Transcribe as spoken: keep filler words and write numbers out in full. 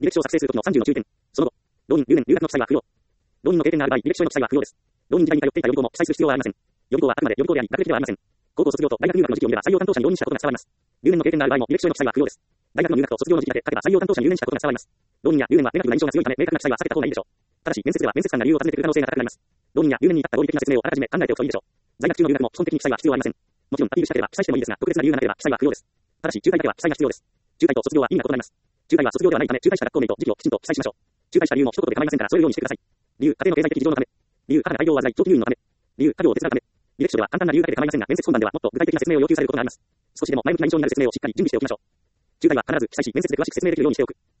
履歴書を作成するときのさんじゅうの注意点。その後、浪人、留年、留学の記載は不要。浪人の経験がある場合、履歴書への記載は不要です。浪人時代に通っていた予備校も記載する必要はありません。予備校はあくまで予備校であり、学歴ではありません。高校卒業と大学入学の時期を見れば採用担当者に浪人したことが伝わります。留年の経験がある場合も履歴書への記載は不要です。大学の入学と卒業の時期だけ書けば採用担当者に留年したことが伝わります。浪人や留年はネガティブな印象が強いため、明確な記載は避けた方がいいでしょう。ただし、面接では面接官が理由を尋ねてくる可能性が高くなります。浪人や留年に至った合理的な説明をあらかじめ考えておくといいでしょう。在学中の留学も基本的に記載は必要ありません。もちろんアピールしたければ記載してもいいですが、特別な理由がなければ記載は不要です。ただし、中退だけは記載が必要です。中退と卒業は意味が異なります。中退は卒業ではないため、中退した学校名と時期をきちんと記載しましょう。中退した理由も一言で構いませんから添えるようにしてください。理由、家庭の経済的事情のため。理由、母が大病を患い、長期入院のため。理由、家業を手伝うため。履歴書では簡単な理由だけで構いませんが、面接本番ではもっと具体的な説明を要求されることがあります。少しでも前向きな印象になる説明をしっかり準備しておきましょう。中退は必ず記載し、面接で詳しく説明できるようにしておく。